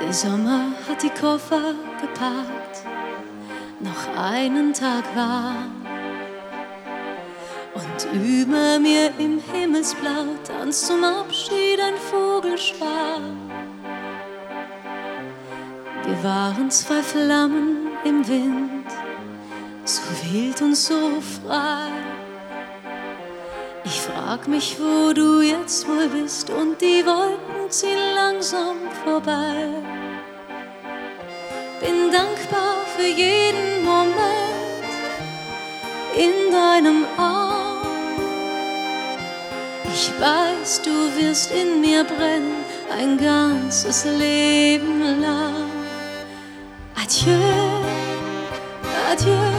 Der Sommer hat die Koffer gepackt, noch einen Tag warm. Und über mir im Himmelsblau tanzt zum Abschied ein Vogelschwarm. Wir waren zwei Flammen im Wind, so wild und so frei. Ich frag mich, wo du jetzt wohl bist, und die Wolken ziehen langsam vorbei. Bin dankbar für jeden Moment in deinem Arm. Ich weiß, du wirst in mir brennen, ein ganzes Leben lang. Adieu, adieu.